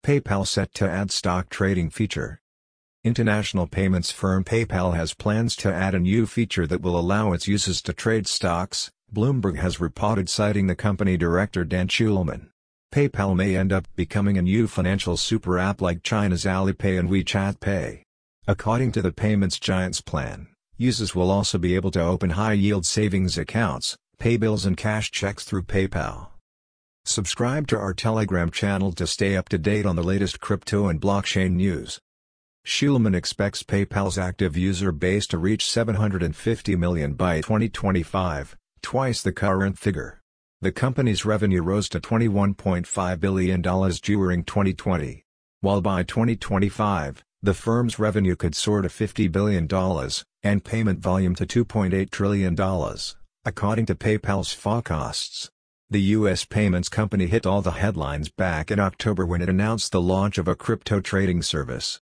PayPal set to add stock trading feature. International payments firm PayPal has plans to add a new feature that will allow its users to trade stocks, Bloomberg has reported, citing the company director Dan Schulman. PayPal may end up becoming a new financial super app like China's Alipay and WeChat Pay. According to the payments giant's plan, users will also be able to open high-yield savings accounts, pay bills and cash checks through PayPal. Subscribe to our Telegram channel to stay up to date on the latest crypto and blockchain news. Schulman expects PayPal's active user base to reach 750 million by 2025, twice the current figure. The company's revenue rose to $21.5 billion during 2020. While by 2025, the firm's revenue could soar to $50 billion, and payment volume to $2.8 trillion, according to PayPal's forecasts. The U.S. payments company hit all the headlines back in October when it announced the launch of a crypto trading service.